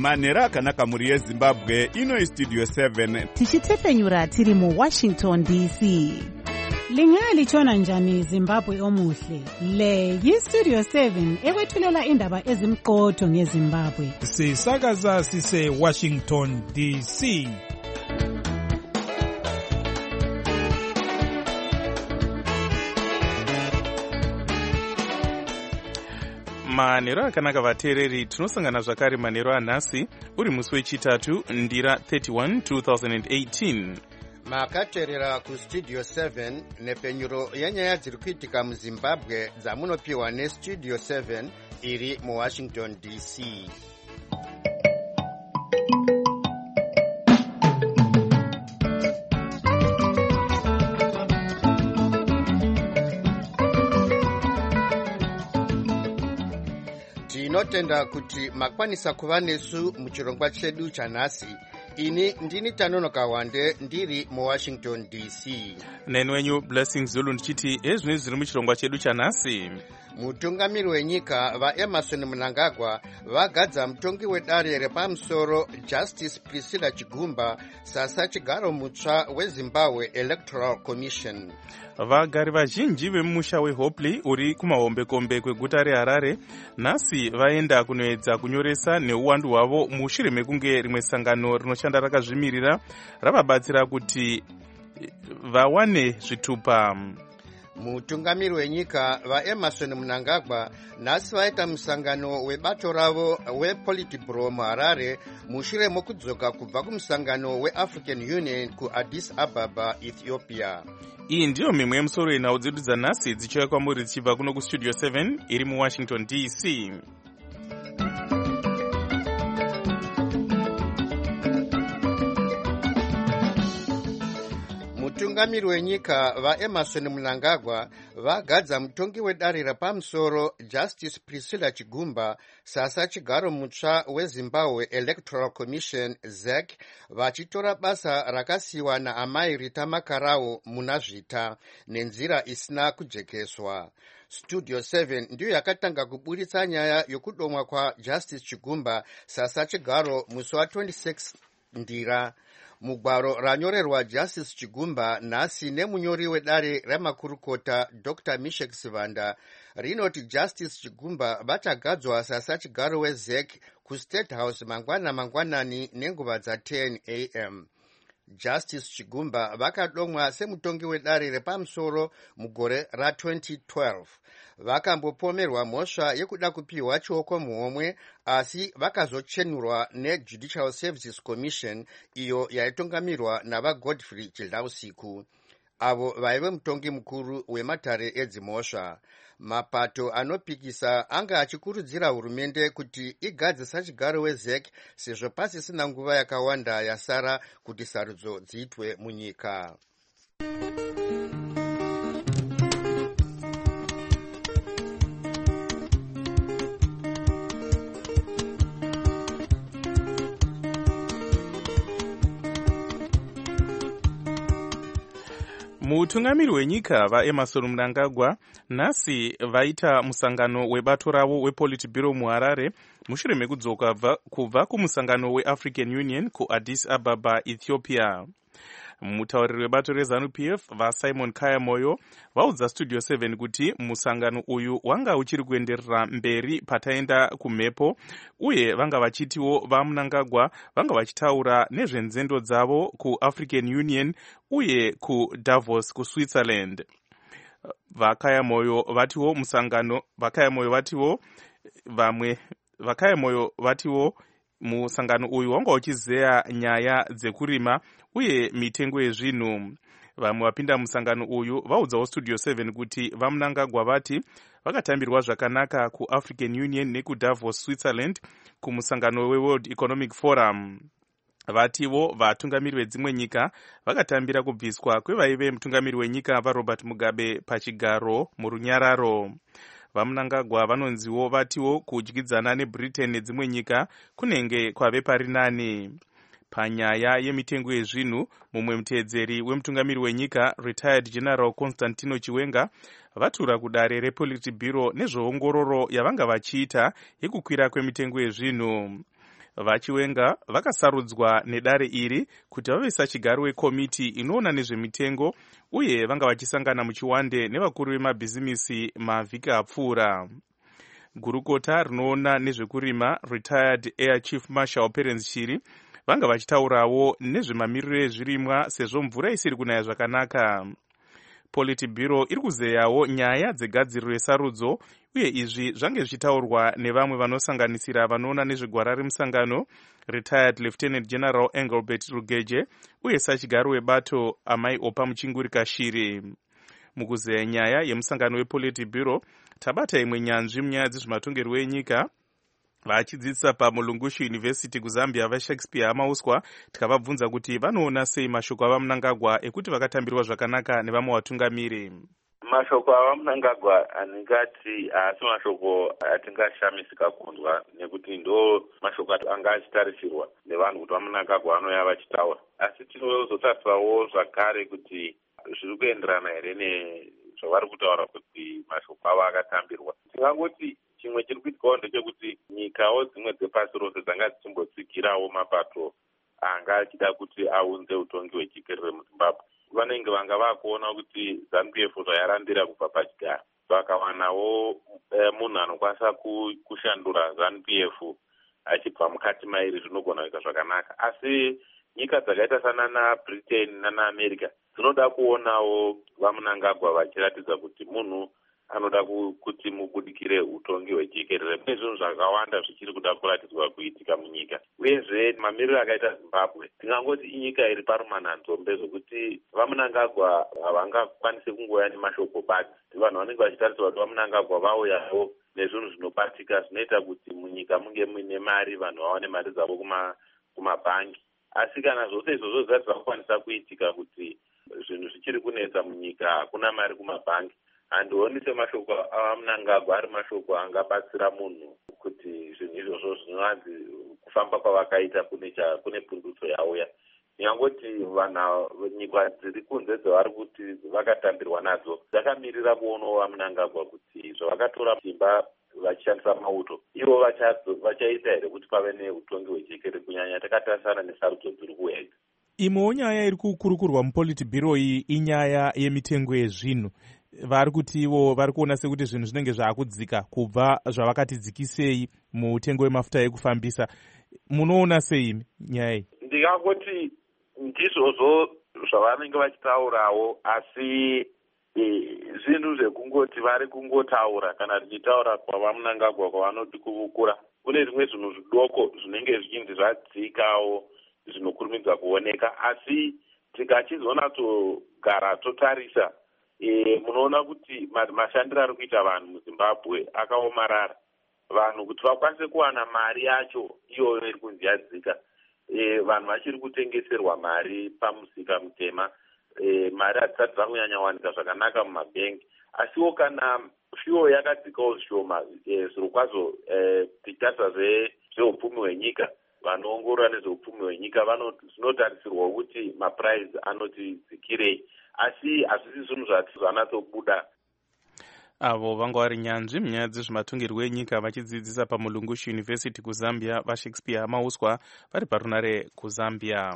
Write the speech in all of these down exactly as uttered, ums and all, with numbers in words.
manhero akanaka mhuri yezimbabwe. Ino Studio seven tichitefenyura tiri mu Washington D C. Lingalitshona njani Zimbabwe omuhle? Le yi-Studio seven ekwethulela indaba ezimqotho ngeZimbabwe. Sisakaza sise Washington D C. Manhero akanaka vateereri, tinosangana zvakare manhero anhasi uri musi wechitatu ndira thirty-one two thousand eighteen. Makateerera kuStudio seven nepenyuro yenyaya dziri kuitika muZimbabwe dzamunopiwa neStudio seven iri muWashington D C. Tinotenda kuti makwanisa kuva nesu muchirongwa chedu chanhasi. Ini ndini Tanonoka Wande ndiri muWashington D C. Neni wenyu Blessings Zulu ndichiti ezvinhu zviri muchirongwa chedu chanhasi. Mutungamiri wenyika vaEmerson Mnangagwa vagadza mutongi wedare repamusoro Justice Priscilla Chigumba sasa chigaro mutsva weZimbabwe Electoral Commission. Vagari vazhinji vemusha weHopley uri kumahombekombe kweguta reHarare nhasi vaenda kunoedza kunyoresa neuwandu hwavo mushure mekunge rimwe sangano rinoshanda rakazvimirira ravabatsira kuti vawane zvitupa. Mutungamiri wenyika vaEmerson Mnangagwa nhasi vaita musangano webato ravo wePolitburo muHarare mushure mokudzoka kubva kumusangano weAfrican Union kuAddis Ababa, Ethiopia. Iyi ndiyo mimwe yemusoro yenhau dzedu dzanhasi dzichiuya kwamuri dzichibva kuno kuStudio seven iri muWashington D C. Mutungamiri wenyika vaEmerson Mnangagwa vagadza mutongi wedare repamusoro Justice Priscilla Chigumba sasa chigaro mutsva weZimbabwe Electoral Commission Z E C vachitora basa rakasiyiwa naamai Rita Makarau muna zvita nenzira isina kujekeswa. Studio seven ndiyo yakatanga kuburitsa nyaya yokudomwa kwa Justice Chigumba sasa chigaro musi wa twenty-six ndira. Mugwaro ranyorerwa Justice Chigumba nhasi nemunyori wedare remakurukota Doctor Mishek Sivanda rinoti Justice Chigumba vachagadzwa sasa chigaro weZ E C kuState House mangwana mangwanani nenguva dza ten a m Justice Chigumba vakadomwa semutongi wedare repamusoro mugore ra twenty twelve. Vakambopomerwa mhosva yekuda kupiwa chioko muhomwe asi vakazochenurwa neJudicial Services Commission iyo yaitungamirwa navaGodfrey Chidlausiku. Avo vaive mutongi mukuru wematare edzimhosva. Mapato anopikisa anga achikurudzira hurumende kuti igadzisa chigaro weZ E C sezvo pasisina nguva yakawanda yasara kuti sarudzo dziitwe munyika. Mutungamiri wenyika vaEmerson Mnangagwa nhasi vaita musangano webato ravo wePolitburo muHarare mushure mekudzoka kubva kumusangano weAfrican Union kuAddis Ababa, Ethiopia. Mutauriri webato reZANU-P F vaSimon Kayamoyo vaudza Studio seven kuti musangano uyu wanga uchiri kuenderera mberi pataenda kumhepo uye vanga vachitiwo vaMnangagwa vanga vachitaura nezvenzendo dzavo kuAfrican Union uye kuDavos kuSwitzerland. Vakayamoyo vatiwo musangano vakayamoyo vatiwo vamwe vakayamoyo vatiwo musangano uyu wanga uchizeya nyaya dzekurima uye mitengo yezvinhu. Vamwe vapinda musangano uyu vaudzawo Studio seven kuti vaMnangagwa vati vakatambirwa zvakanaka kuAfrican Union nekuDavos Switzerland kumusangano weWorld Economic Forum. Vativo vatungamiri vedzimwe nyika vakatambira kubviswa kwevaive mutungamiri wenyika vaRobert Mugabe pachigaro murunyararo. VaMnangagwa vanonziwo vatiwo kudyidzana neBritain nedzimwe nyika kunenge kwave pari nani. Panyaya yemitengo yezvinhu, mumwe muteedzeri wemutungamiri wenyika Retired General Constantino Chiwenga vatura kudare rePolitburo nezveongororo yavanga vachiita yekukwira kwemitengo yezvinhu. vachiwenga vakasarudzwa nedare iri kuti vave sachigaro wekomiti inoona nezvemitengo uye vanga vachisangana muchiwande nevakuru vemabhizimisi mavhiki apfuura. Gurukota rinoona nezvekurima retired air chief marshal Perence Shiri vanga vachitaurawo nezvemamiriro ezvirimwa sezvo mvura isiri kunaya zvakanaka. Politburo iri kuzeyawo nyaya dzegadziriro yesarudzo uye izvi zvange zvichitaurwa nevamwe vanosanganisira vanoona nezvegwara remusangano retired lieutenant general Engelbert Rugeje uye sachigaro webato Amai Opa Muchingurika Shiri. Mukuzeya nyaya yemusangano wePolitburo tabata imwe nyanzvi munyaya dzezvematongerwo enyika vachidzidzisa paMulungushu University kuZambia vaShakespeare Amauswa tikavabvunza kuti vanoona sei mashoko avaMnangagwa ekuti vakatambirwa zvakanaka nevamwe vatungamiri. Mashoko avaMnangagwa aningati asi mashoko atingashamisika kunzwa nekuti ndo mashoko anga achitarisirwa nevanhu kuti vaMnangagwa vanoya vachitaura, asi tinozotarirawo zvakare kuti zviri kuenderana here nezvavari kutaura kuti mashoko avo akatambirwa. Tingangoti chimwe chiri kuitwawo ndechekuti nyikawo dzimwe dzepasi rose dzanga dzichimbotsigirawo mapato anga achida kuti aunze utongi hwechikerere muZimbabwe. Vanenge vanga vakuona kuti ZANU-P F zvayarandira kubva pachigaro, vakawanawo e, munhu anokwanisa kushandura ZANU-P F achibva mukati mairi, zvinogona kuita zvakanaka. Asi nyika dzakaita sana naBritain nanaAmerica dzinoda kuonawo vaMnangagwa vachiratidza kuti munhu anoda kuti mubudikire utongi hwechikerere. Mune zvinhu zvakawanda zvichiri kuda kuratidzwa kuitika munyika, uyezve mamiriro akaita Zimbabwe tingangoti inyika iri parumanhanzombe zvokuti vaMnangagwa havangakwanisi kungoya nemashoko basi. Vanhu vanenge vachitarisirwa kuti vaMnangagwa vauyawo nezvinhu zvinobatika zvinoita kuti munyika munge muine mari, vanhu vawane mari dzavo kumabhangi. Asi kana zvose izvozvo zvisati zvakukwanisa kuitika kuti zvinhu zvichiri kunetsa munyika, hakuna mari kumabhangi, handioni semashoko avaMnangagwa ari mashoko angabatsira munhu kuti zvinhu izvozvo zvinonzi kufamba kwavakaita kune pundutso yauya. Nyangoti vanhu nyika dziri kunze dzavari kuti vakatambirwa nadzo dzakamirira kuonawo vaMnangagwa kuti zvavakatora simba vachishandisa mauto ivo vachaita here kuti pave neutongi hwechikerere, kunyanya takatarisana nesarudzo dziri kuuya idzi. Imwewo nyaya iri kukurukurwa muPolitburo iyi inyaya yemitengo yezvinhu. Vari kuti ivo vari kuona sekuti zvinhu zvinenge zvaakudzika kubva zvavakati dzikisei mutengo wemafuta ekufambisa. Munoona sei nyaya iyi? Ndingangoti ndizvozvo zvavanenge vachitaurawo, asi e, zvinhu zvekungoti vari kungotaura kana tichitaura kwavaMnangagwa kwavanoti kuvukura. Kune zvimwe zvinhu zvidoko zvinenge zvichinzi zvadzikawo zvinokurumidza kuoneka, asi tikachizonatsogara totarisa e, munoona kuti mashandiro ari kuita vanhu muZimbabwe akaomarara. Vanhu kuti vakwanise kuwana mari yacho iyoyo iri kunzi yadzika, e, vanhu vachiri kutengeserwa mari pamusika mutema, e, mari hadzisati dzangunyanya wanika zvakanaka mumabhengi. Asiwo kana fiyo yakadzikawo zvishoma, e, zviro kwazvo e, tichitarisa zveupfumi hwenyika, vanoongorora nezveupfumi hwenyika zvinotarisirwa kuti mapuraizi anoti dzikirei, asi hazvisi zvinhu zvanatsobuda. Avo vanga vari nyanzvi munyaya dzezvematongerwo enyika vachidzidzisa paMulungushu University kuZambia vaShakespeare Amauswa vari parunare kuZambia.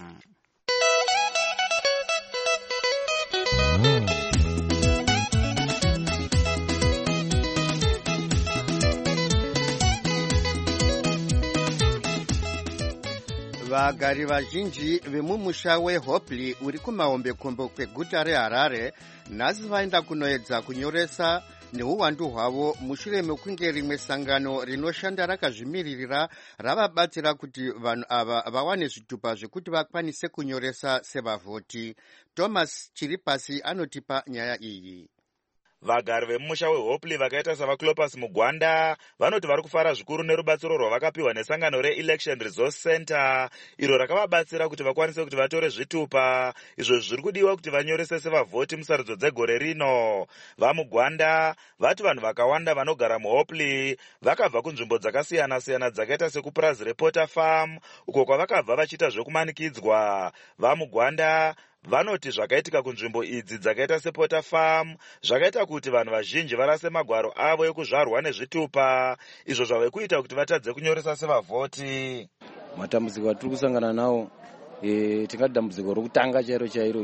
Vagari vazhinji vemumusha weHopley uri kumahombekombe kweguta reHarare nhasi vaenda kunoedza kunyoresa neuwandu hwavo mushure mekunge rimwe sangano rinoshanda rakazvimiririra ravabatsira kuti vanhu ava vawane zvitupa zvekuti vakwanise kunyoresa sevavhoti. Thomas Chiripasi anotipa nyaya iyi. Vagari vemumusha weHopley vakaita savaClopas Mugwanda vanoti vari kufara zvikuru nerubatsiro rwavakapiwa nesangano reElection Resource Center iro rakavabatsira kuti vakwanise kuti vatore zvitupa izvo zviri kudiwa kuti vanyorese sevavhoti musarudzo dzegore rino. VaMugwanda vati vanhu vakawanda vanogara muHopley vakabva kunzvimbo dzakasiyana-siyana dzakaita sekupurazi rePorter Farm uko kwavakabva vachiita zvekumanikidzwa. VaMugwanda vanoti zvakaitika kunzvimbo idzi dzakaita sePorter Farm zvakaita kuti vanhu vazhinji varase magwaro avo ekuzvarwa nezvitupa izvo zvave kuita kuti vatadze kunyoresa sevavhoti. matambudziko atiri kusangana nawo e, tingati dambudziko rokutanga chairo chairo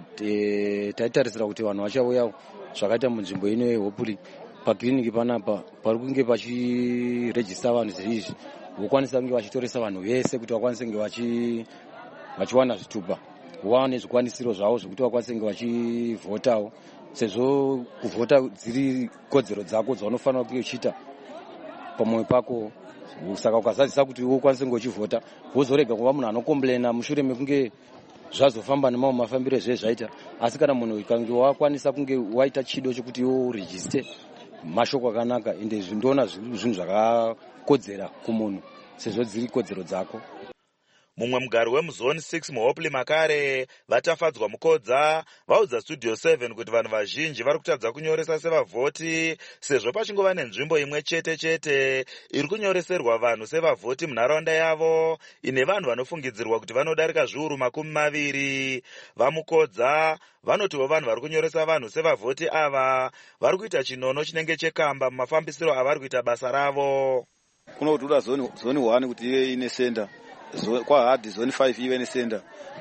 e, taitarisira kuti vanhu vachauyawo zvakaita munzvimbo ino yehopuri pakiriniki panapa pari kunge pachirejista vanhu zizvi vokwanisa kunge vachitoresa vanhu vese kuti vakwanise kunge vachi vachiwana zvitupa vawane zvikwanisiro zvavo zvokuti vakwanise kunge vachivhotawo sezvo kuvhota dziri kodzero dzako dzaunofanira kunge uchiita pamwoyo pako. Saka ukazadzisa kuti ukwanise kunge uchivhota wozorega kuva munhu anokomblena mushure mekunge zvazofamba nemamwe mafambiro ezvezvaita. Asi kana munhu ukange wakwanisa kunge waita chido chokuti iwo urejiste mashoko akanaka ende zvindoona zvinhu zvakakodzera kumunhu sezvo dziri kodzero dzako. Mumwe mugari wemuzone six muhopli makare vatafadzwa mukodza vaudza studio seven kuti vanhu vazhinji vari kutadza kunyoresa sevavhoti sezvo pachingova nenzvimbo imwe chete chete iri kunyoreserwa vanhu sevavhoti munharaunda yavo ine vanhu vanofungidzirwa kuti vanodarika zviuru makumi maviri. Vamukodza vanotiwo vanhu vari kunyoresa vanhu sevavhoti ava vari kuita chinono chinenge chekamba mumafambisiro avari kuita basa ravo. Kuno kutura zone zone one kuti ive ine senda kwa hard zone five ive ne sender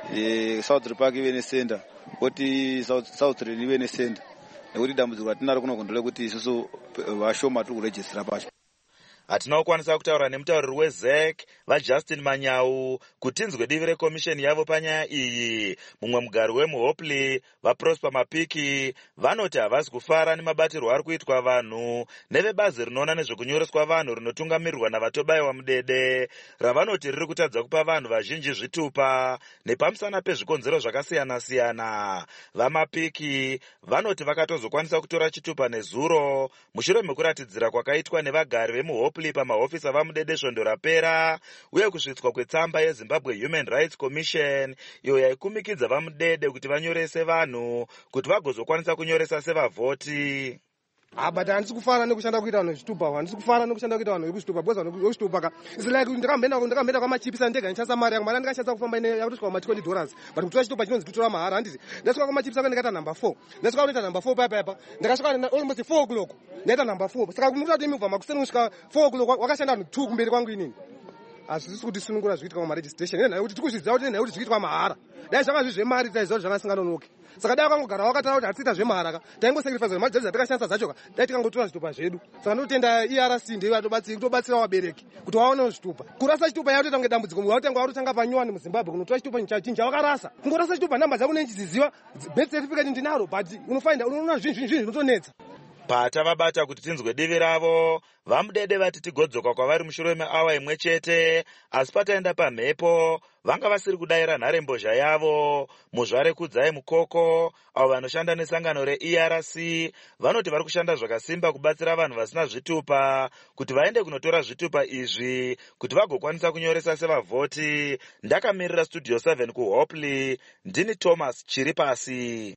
eh South Park ive ne sender kuti South South Rain ive ne sender nekuti dambudziko ratinaro kuno kundole kuti isusu vashoma turi kuregister pacho. Hatina kukwanisa kutaura nemutauriri weZ E C vaJustin Manyau kuti tinzwe divi rekomisheni yavo panyaya iyi. Mumwe mugari wemuhopli vaProsper Mapiki vanoti havasi kufara nemabatirwo ari kuitwa vanhu nevebazi rinoona nezvekunyoreswa vanhu rinotungamirirwa navatobayiwa mudede ravanoti riri kutadza kupa vanhu vazhinji zvitupa nepamusana pezvikonzero zvakasiyana siyana. VaMapiki vanoti vakatozokwanisa kutora chitupa nezuro mushure mekuratidzira kwakaitwa nevagari vemuhopli pamahofisi avamudede svondo rapera uye kusvitswa kwetsamba yeZimbabwe Human Rights Commission iyo yaikumikidza vamudede kuti vanyorese vanhu kuti vagozokwanisa kunyoresa sevavhoti. But handisi kufara nekushanda kuita vanhu zvitupa, handisi kufara nekushanda kuita vanhu vekuzvitupa because vanhu vekuzvitupa ka is like ndakambenda ndakambenda kwamachipisa ndega ndichansa mari yangu mara ndikashatsa kufamba ine yakutosvika kuma twenty dollars but kutora chitupa chinonzi kutora mahara handiti ndasvika kwamachipisa ndikaita number four ndasvika kuita number four papa papa ndakasvika almost four o'clock ndaita number four saka kumuta kuti imubva makuseni kusvika four o'clock wakashanda vanhu two kumberi kwangu inini. Asisi kuti sunungura zviitwa kuma registration nena kuti tikuzvidziva kuti nena kuti zviitwa mahara dai zvanga zvemari taiziva kuti zvakasinganonoki saka dai wakangogara wakataura kuti hatita zvemahara ka taingosacrifice mari dzedu dzatakashandisa dzacho ka dai tikangotora zvitupa zvedu saka ndotenda E R C ndiyo atobatsira vabereki kuti vaonewo zvitupa. Kurasa chitupa yakutoita kunge dambudziko wautanga warutanga panyowani muZimbabwe kunotora chitupa chinja wakarasa kungorasa chitupa namba dzako nenchidziziva birth certificate ndinaro but unofainda unoona zvinhu zvinhu zvinotonetsa. Pata vabata kuti tinzwe divi ravo vamudede vati tigodzoka kwavari mushure meawa imwe chete asi pataenda pamhepo vanga vasiri kudayira nharembozha yavo. Muzvare Kudzai Mukoko avo vanoshanda nesangano reE R C vanoti vari kushanda zvakasimba kubatsira vanhu vasina zvitupa kuti vaende kunotora zvitupa izvi kuti vagokwanisa kunyoresa sevavhoti. Ndakamirira studio seven kuHopli ndini Thomas Chiripasi.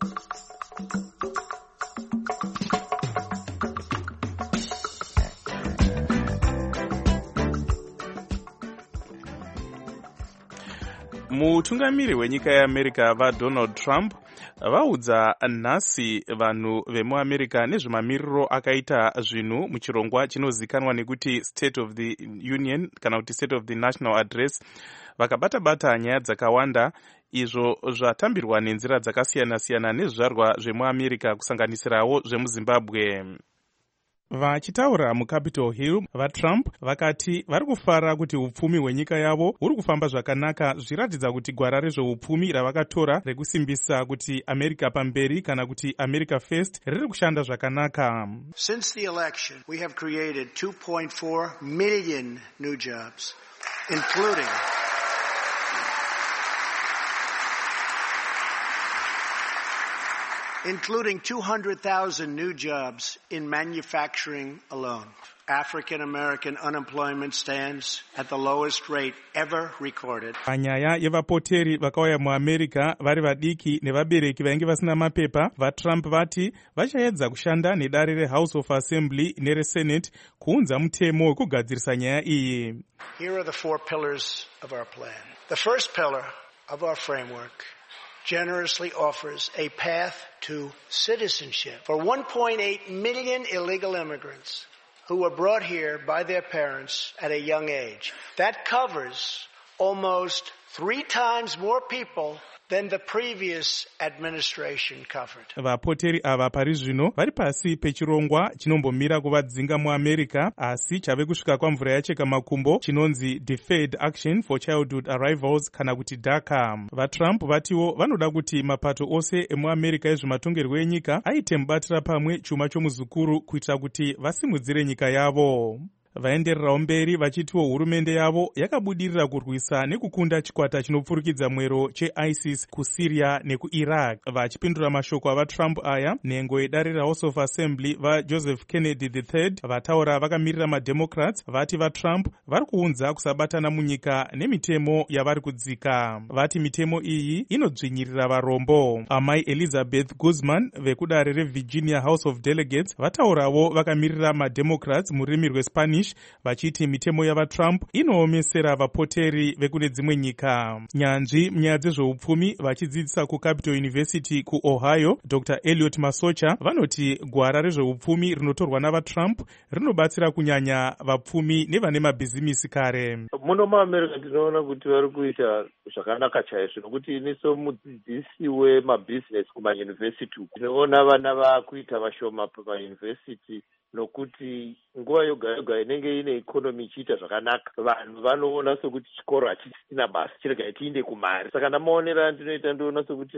Mutungamiri wenyika yeAmerica vaDonald Trump vaudza nhasi vanhu vemuAmerica nezvemamiriro akaita zvinhu muchirongwa chinozikanwa nekuti State of the Union kana kuti State of the National Address. Vakabata-bata nyaya dzakawanda izvo zvatambirwa nenzira dzakasiyana-siyana nezvizvarwa zvemuAmerica kusanganisirawo zvemuZimbabwe. Vachitaura muCapitol Hill, vaTrump vakati vari kufara kuti upfumi hwenyika yavo huri kufamba zvakanaka, zvichiratidza kuti gwara rezveupfumi ravakatora rekusimbisa kuti America pamberi kana kuti America First riri kushanda zvakanaka. Since the election, we have created two point four million new jobs, including including two hundred thousand new jobs in manufacturing alone. African American unemployment stands at the lowest rate ever recorded. Panyaya yevapoteri vakauya muAmerica vari vadiki nevabereki vainge vasina mapepa, vaTrump vati vachaedza kushanda nedare reHouse of Assembly nereSenate kuunza mutemo wekugadzirisa nyaya iyi. Here are the four pillars of our plan. The first pillar of our framework generously offers a path to citizenship for one point eight million illegal immigrants who were brought here by their parents at a young age. That covers almost three times more people than the previous administration covered. Vapoteri ava pari zvino vari pasi pechirongwa chinombomira kuvadzinga muamerica, asi chave kusvika kwamvura yacheka makumbo chinonzi Deferred Action for Childhood Arrivals kana kuti DACA. VaTrump vatiwo vanoda kuti mapato ose emuamerica ezvematongerwo enyika aite mubatira pamwe chuma chomuzukuru kuitira kuti vasimudzire nyika yavo. Vaendererawo mberi vachitiwo hurumende yavo yakabudirira kurwisa nekukunda chikwata chinopfurukidza mwero cheISIS kuSyria nekuIraq. Vachipindura mashoko avaTrump aya, nhengo yedare raHouse of Assembly vaJoseph Kennedy the third vataura vakamirira maDemocrats vati vaTrump vari kuunza kusabatana munyika nemitemo yavari kudzika. Vati mitemo iyi inodzvinyirira varombo. Amai Elizabeth Guzman vekudare reVirginia House of Delegates vataurawo vakamirira maDemocrats mururimi rweSpanish vachiti mitemo yavaTrump inoomesera vapoteri vekune dzimwe nyika. Nyanzvi munyaya dzezveupfumi vachidzidzisa kuCapital University kuOhio, Doctor Elliot Masocha vanoti gwara rezveupfumi rinotorwa navaTrump rinobatsira kunyanya vapfumi nevane mabhizimisi kare. Muno muAmerica tinoona kuti vari kuita zvakanaka chaizvo nokuti iniso mudzidzisi wemabhizinesi kumayunivhesiti tinoona vana vakuita vashoma pamayunivhesiti nokuti nguva yoga yoga inenge ine ikonomi ichiita zvakanaka vanhu vanoona sokuti chikoro hachisina basa chirega tiinde kumari. Saka namaonera ndinoita ndoona sokuti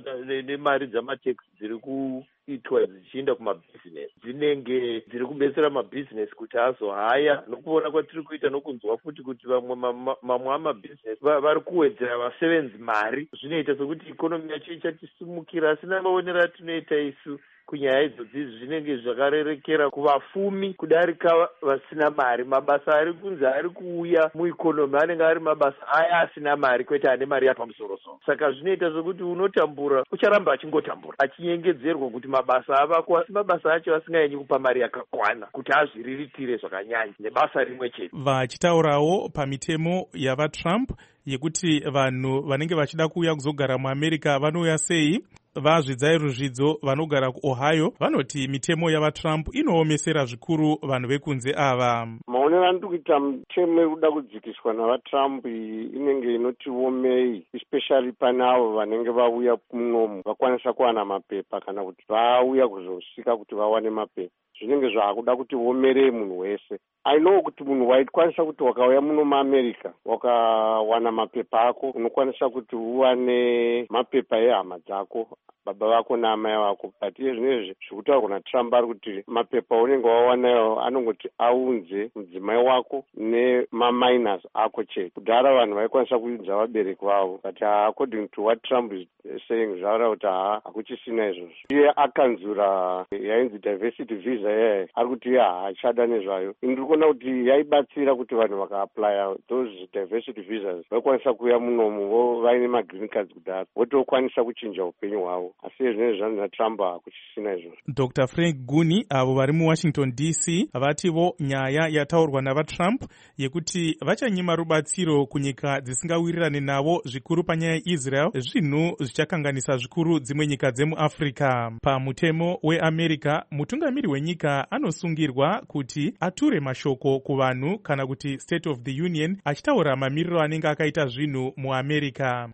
nemari dzamateksi dziri kuitwa dzichienda kumabhizinesi dzinenge dziri kubetsera mabhizinesi kuti azohaya. Nokuona kwatiri kuita nokunzwa futi kuti vamwe mamwe amabhizinesi vari kuwedzera vasevenzi mari, zvinoita sokuti ikonomi yacho ichatisimukira. Asi namaonera atinoita isu kunyaya idzodzi zvinenge zvakarerekera kuvafumi kudarika vasina mari. Mabasa ari kunzi ari kuuya muikonomi anenge ari mabasa aya asina mari, kwete ane mari yapamusoro-soro. Saka zvinoita zvokuti unotambura ucharamba achingotambura achinyengedzerwa kuti mabasa avako, asi mabasa acho asingaenyi kupa mari yakakwana kuti azviriritire zvakanyanya nebasa rimwe chete. Vachitaurawo pamitemo yavaTrump yekuti vanhu vanenge vachida kuuya kuzogara muAmerica vanouya sei, vazvidzai ruzvidzo vanogara kuOhio vanoti mitemo yavaTrump inoomesera zvikuru vanhu vekunze ava. Maonero andiri kuita mitemo irikuda kudzikiswa navaTrump inenge inoti omei, especially pane avo vanenge vauya munomu vakwanisa kuwana mapepa kana kuti vauya kuzosvika kuti vawane mapepa. Zvinenge zvaakuda kuti omere munhu wese. I know kuti munhu waikwanisa kuti wakauya muno muAmerica wakawana mapepa ako unokwanisa kuti uwane mapepa ehama dzako, baba vako naamai vako. But iye zvinezvi zvikutaurwa naTrump ari kuti mapepa unenge wawanayo anongoti aunze mudzimai wako nemaminors ako chete. Kudhara vanhu vaikwanisa kuudza vabereki vavo, but according to what Trump is saying zvara kuti haa hakuchisina izvozvo. Iye akanzura yainzi diversity visa yeye ari kuti iye haachada nezvayo. Ndiri kuona kuti yaibatsira kuti vanhu vakaaplya those diversity visas vaikwanisa kuuya munomu vaine magreen cards kudhara votokwanisa kuchinja upenyu hwavo. Asi zvinezvi zvanzi naTrump hakuchisina izvozvo. Doctor Frank Guni avo vari muWashington D C vativo nyaya yataurwa navaTrump yekuti vachanyima rubatsiro kunyika dzisingawirirane navo zvikuru panyaya yeIsrael zvinhu zvichakanganisa zvikuru dzimwe nyika dzemuAfrica. Pamutemo weAmerica mutungamiri wenyika anosungirwa kuti ature mashoko kuvanhu kana kuti State of the Union achitaura mamiriro anenge akaita zvinhu muAmerica.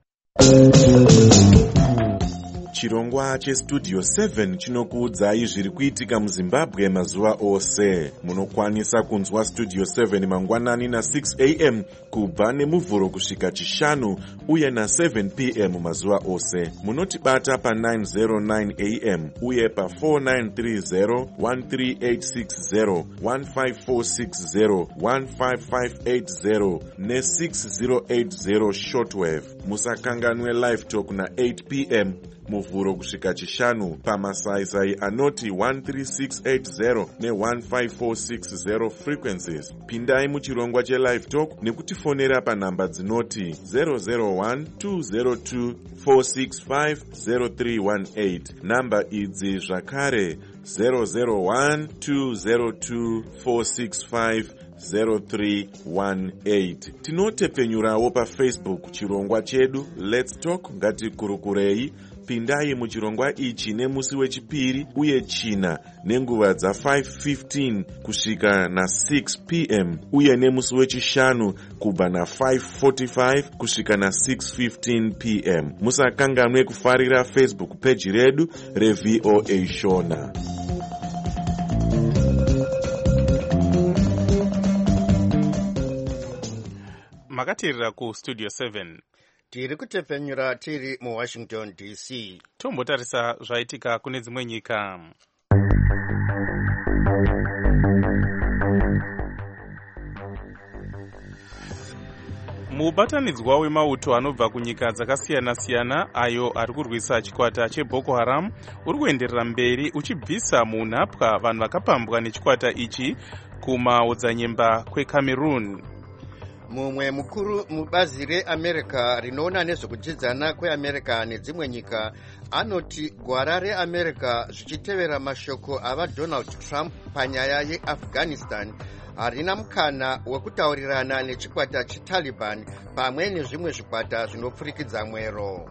Chirongwa cheStudio seven chinokuudzai zviri kuitika muZimbabwe mazuva ose. Munokwanisa kunzwa Studio seven mangwanani na six a m kubva nemuvhuro kusvika chishanu uye na seven p m mazuva ose. Munotibata pa nine oh nine a m uye pa four nine three zero, one three eight six zero, one five four six zero, one five five eight zero ne six zero eight zero shortwave. Musakanganwe live talk na eight p m muvhuro kusvika chishanu pamasaisai anoti one three six eight zero ne one five four six zero frequencies. Pindai muchirongwa chelive talk nekutifonera panhamba dzinoti zero zero one two zero two four six five zero three one eight. Namba idzi zvakare zero zero one two zero two four six five zero three one eight. Tinotepenyurawo paFacebook chirongwa chedu Let's Talk Ngatikurukurei. pindai muchirongwa ichi nemusi wechipiri uye china nenguva dza five fifteen kusvika na six p m uye nemusi wechishanu kubva na five forty-five kusvika na six fifteen p m musakanganwe kufarira Facebook page redu reV O A Shona. Makatirira ku Studio seven. Tiri kutepfenyura tiri mu Washington D C. Tombotarisa zvaitika kune dzimwe nyika. Mubatanidzwa wemauto anobva kunyika dzakasiyana-siyana ayo ari kurwisa chikwata cheBoko Haram uri kuenderera mberi uchibvisa munhapwa vanhu vakapambwa nechikwata ichi kumaodzanyemba kweCameroon. Mumwe mukuru mubazi reAmerica rinoona nezvekudzidzana kweAmerica nedzimwe nyika anoti gwara reAmerica zvichitevera mashoko ava Donald Trump panyaya yeAfghanistan harina mukana wekutaurirana nechikwata cheTaliban pamwe nezvimwe zvikwata zvinopfurikidza mwero.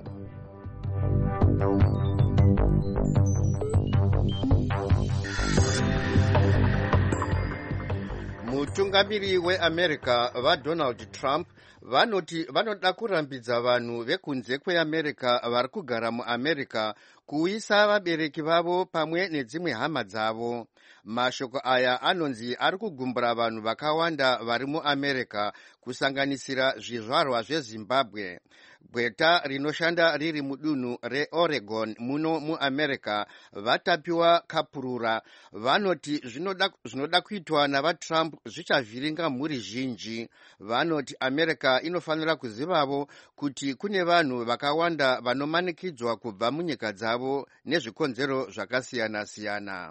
Mutungamiri weAmerica vaDonald Trump vanoti vanoda kurambidza vanhu vekunze kweAmerica vari kugara muAmerica kuisa vabereki vavo pamwe nedzimwe hama dzavo. Mashoko aya anonzi ari kugumbura vanhu vakawanda vari muAmerica kusanganisira zvizvarwa zveZimbabwe. Gweta rinoshanda riri mudunhu reOregon muno muAmerica vatapiwa kapurura vanoti zvinoda, zvinoda kuitwa navaTrump zvichavhiringa mhuri zhinji. Vanoti America inofanira kuzivavo kuti kune vanhu vakawanda vanomanikidzwa kubva munyika dzavo nezvikonzero zvakasiyana-siyana.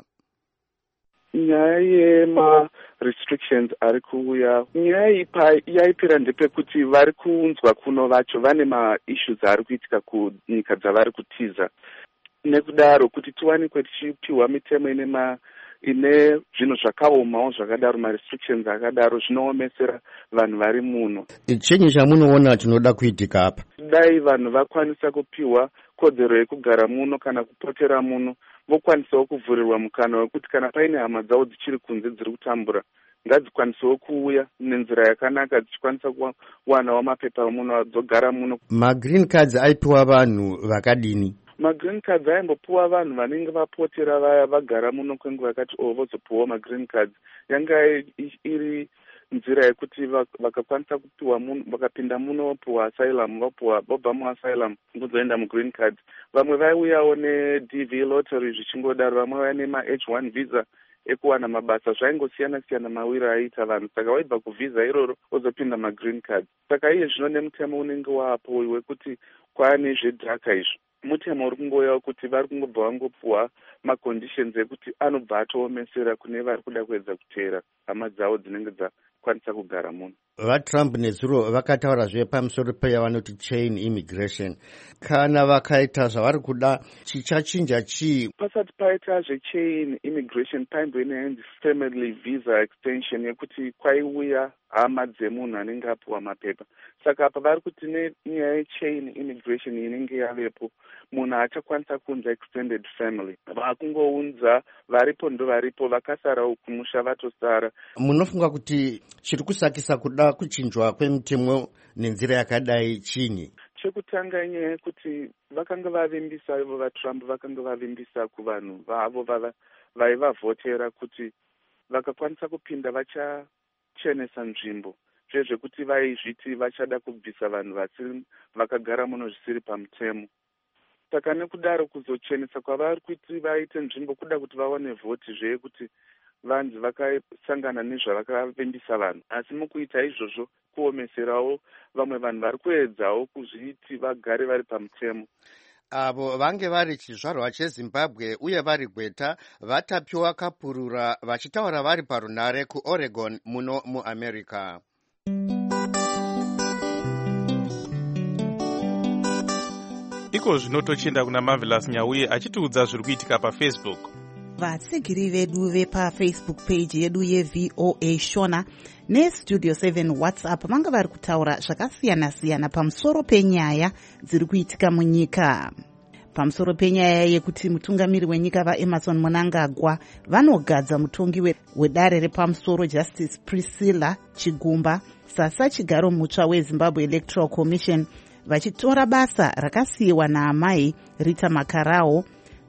Nyaya yema-restrictions ari kuuya, nyaya iyi yaipira ndepekuti vari kuunzwa kuno vacho vane ma-issues ari kuitika kunyika dzavari kutiza. Nekudaro kuti tiwanikwe tichipiwa mitemo ine ma ine zvinhu zvakaomawo zvakadaro, ma-restrictions akadaro zvinoomesera vanhu vari muno. Chinyi chamunoona chinoda kuitika apa? Dai vanhu vakwanisa kupiwa kodzero yekugara muno kana kupotera muno, vokwanisawo kuvhurirwa mukana wekuti kana paine hama dzavo dzichiri kunze dziri kutambura ngadzikwanisawo kuuya nenzira yakanaka dzichikwanisa kuwanawo mapepa muno dzogara muno. Ma-green cards aipiwa vanhu vakadini? Ma-green cards aimbopiwa vanhu vanenge vapotera vaya vagara muno kwenguva yakati o vozopiwawo ma-green cards. Yanga iri nzira yekuti vakakwanisa kupiwa muno, vakapinda muno vopiwa asylum, vopiwa vobva muasylum vozoenda mu-green cards. Vamwe vaiuyawo ne-D V lottery zvichingodaro, vamwe vaiva nema-H one visa ekuwana mabasa. Zvaingosiyana-siyana mawiro aiita vanhu, saka waibva kuvisa iroro wozopinda ma-green cards. Saka iye zvino nemutemo unenge waapo wekuti kwaane zvedhaka izvo, mutemo uri kungoyawo kuti vari kungobva vangopiwa ma-conditions ekuti anobva atoomesera kune vari kuda kuedza kuteera hama dzavo dzinenge dzakwanisa kugara muno. VaTrump nezuro vakataurazve pamusoro peyavanoti chain immigration. Kana vakaita zvavari kuda chichachinja chii? Pasati paita zvechain immigration paimboine yanzi family visa extension yekuti kwaiuya hama dzemunhu anenge apiwa mapepa. Saka apa vari kuti nenyaya yechain immigration inenge yavepo munhu achakwanisa kunza extended family, vakungounza varipo ndo varipo, vakasara kumusha vatosara. Munofunga kuti chiri kusakisa kuda kuchinjwa kwemitemo nenzira yakadai chinyi? Chekutanga inyaya yekuti vakanga vavimbisa ivo vaTrump vakanga vavimbisa kuvanhu vavo vaivavhotera kuti vakakwanisa kupinda vachachenesa nzvimbo, zvezvekuti vaizviti vachada kubvisa vanhu vasiri vakagara muno zvisiri pamutemo. Saka nekudaro kuzochenesa kwavari kuti vaite nzvimbo kuda kuti vaone vhoti zvekuti vanzi vakasangana nezvavakavimbisa vanhu, asi mukuita izvozvo kuomeserawo vamwe vanhu vari kuedzawo kuzviti vagare vari pamutemo. Avo vange vari chizvarwa cheZimbabwe uye vari gweta vatapiwa kapurura vachitaura vari parunare kuOregon muno muAmerica. Iko zvino tochienda kuna Marvelous Nyauye achitiudza zviri kuitika paFacebook. Vatsigiri vedu vepafacebook page yedu yeV O A Shona neStudio seven WhatsApp vanga vari kutaura zvakasiyana-siyana pamusoro penyaya dziri kuitika munyika. pamusoro penyaya yekuti mutungamiri wenyika vaEmmerson Mnangagwa vanogadza mutongi wedare repamusoro Justice Priscilla Chigumba sasa chigaro mutsva weZimbabwe Electoral Commission, vachitora basa rakasiyiwa naamai Rita Makarao.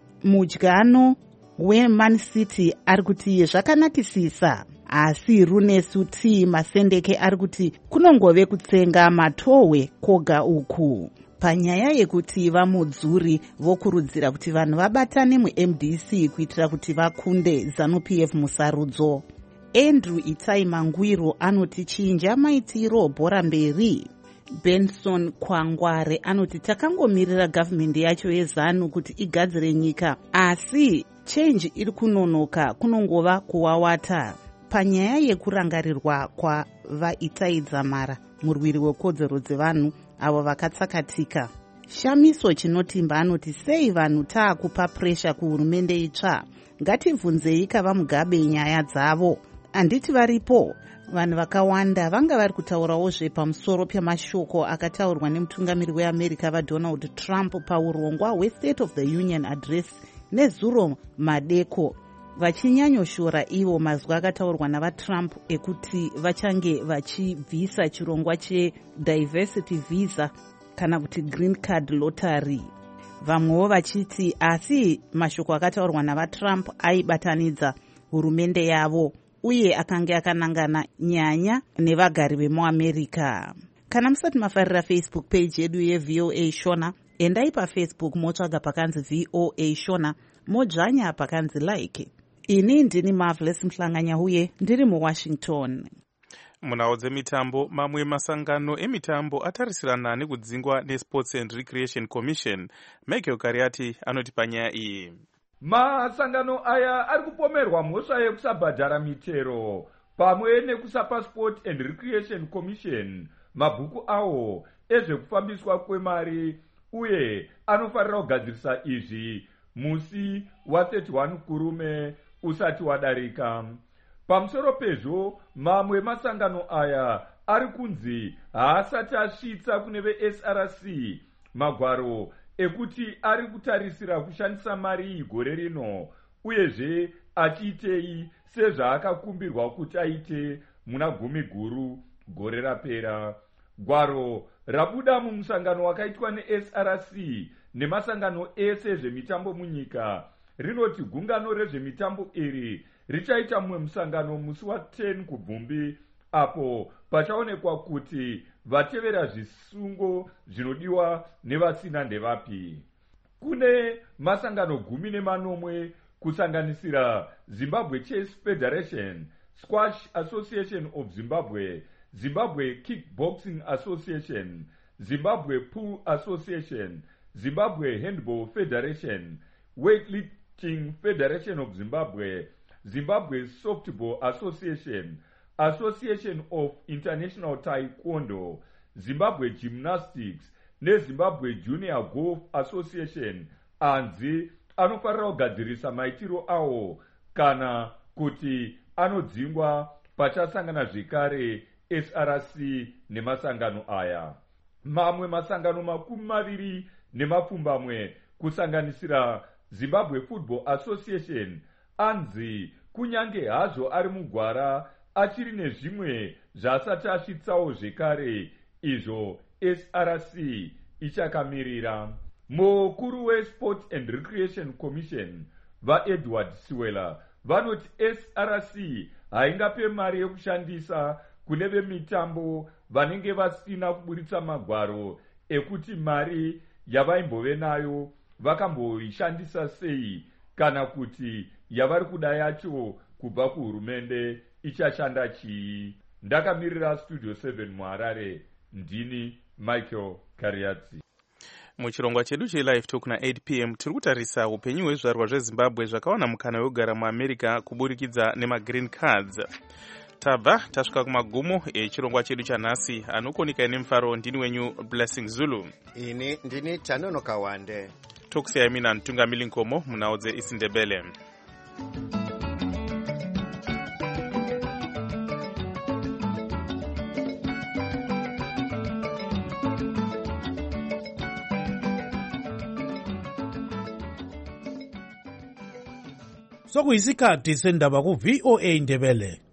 Mudyano weMan City ari kuti zvakanakisisa, asi Runesu T Masendeke ari kuti kunongove kutsenga matohwe koga uku. Panyaya yekuti vamudzuri vokurudzira kuti vanhu vabatane muM D C kuitira kuti vakunde ZANU-P F musarudzo. Andrew Itai Mangwiro anoti chinja maitiro bhora mberi. Benson Kwangware anoti takangomirira gavhmendi yacho yeZANU kuti igadzire nyika, asi change iri kunonoka kunongova kuwawata. Panyaya yekurangarirwa kwavaItai Dzamara, murwiri wekodzero dzevanhu avo vakatsakatika. Shamiso Chinotimba anoti sei vanhu taakupa presha kuhurumende itsva, ngativhunzei kavamugabe nyaya dzavo. Anditi varipo vanhu vakawanda vanga vari kutaurawo zvepamusoro pemashoko akataurwa nemutungamiri weAmerica vaDonald Trump paurongwa hweState of the Union Address nezuro madeko, vachinyanyoshora ivo mazwi akataurwa navaTrump ekuti vachange vachibvisa chirongwa chediversity visa kana kuti green card lottery. Vamwewo vachiti asi mashoko akataurwa navaTrump aibatanidza hurumende yavo uye akange akanangana nyanya nevagari vemuAmerica. Kana musati mafarira Facebook page yedu yeVOA Shona, endai paFacebook motsvaga pakanzi V O A Shona, modzvanya pakanzi like. Ini ndini Marvelous Mhlanganya uye ndiri muWashington. Munhau dzemitambo, mamwe masangano emitambo atarisirana nekudzingwa neSports and Recreation Commission. Michael Kariati anoti panyaya iyi. Masangano aya ari kupomerwa mhosva yekusabhadhara mitero pamwe nekusapa Sport and Recreation Commission mabhuku awo ezvekufambiswa kwemari, uye anofarira kugadzirisa izvi musi wa31 kurume usati wadarika. Pamusoro pezvo, mamwe masangano aya ari kunzi haasati asvitsa kune veS R C magwaro ekuti ari kutarisira kushandisa mari iyi gore rino, uyezve achiitei sezvaakakumbirwa kuti aite muna gumi guru gore rapera. Gwaro rabuda mumusangano wakaitwa neS R C nemasangano ese ezvemitambo munyika rinoti gungano rezvemitambo iri richaita mumwe musangano musi wa10 kubvumbi, apo pachaonekwa kuti vatevera zvisungo zvinodiwa nevasina ndevapi. Kune masangano gumi nemanomwe kusanganisira Zimbabwe Chess Federation, Squash Association of Zimbabwe, Zimbabwe Kickboxing Association, Zimbabwe Pool Association, Zimbabwe Handball Federation, Weightlifting Federation of Zimbabwe, Zimbabwe Softball Association, Association of International Taekwondo, Zimbabwe Gymnastics neZimbabwe Junior Golf Association anzi anofarira kugadzirisa maitiro awo kana kuti anodzingwa pachasangana zvekare S R C nemasangano aya. Mamwe masangano makumi maviri nemapfumbamwe kusanganisira Zimbabwe Football Association anzi kunyange hazvo ari mugwara achiri nezvimwe zvasati asvitsawo zvekare izvo S R C ichakamirira. Mukuru weSport and Recreation Commission vaEdward Siwela vanoti S R C haingape mari yekushandisa kune vemitambo vanenge vasina kuburitsa magwaro ekuti mari yavaimbove nayo vakamboishandisa sei, kana kuti yavari kuda yacho kubva kuhurumende ichashanda chii. Ndakamirira Studio seven muHarare, ndini Michael Kariatsi. Muchirongwa chedu cheLive Talk na eight p m tiri kutarisa upenyu hwezvarwa zveZimbabwe zvakawana mukana wekugara muAmerica kuburikidza nemagreen cards. Tabva tasvika kumagumo echirongwa chedu chanhasi. Anokonika nemufaro ndini wenyu Blessing Zulu. Ini ndini Tanonoka Wande. Tokusiyai mina Ntungamili Nkomo munhau dzeIsindebele. sokuyisikhathi sendaba ku-V O A Ndebele.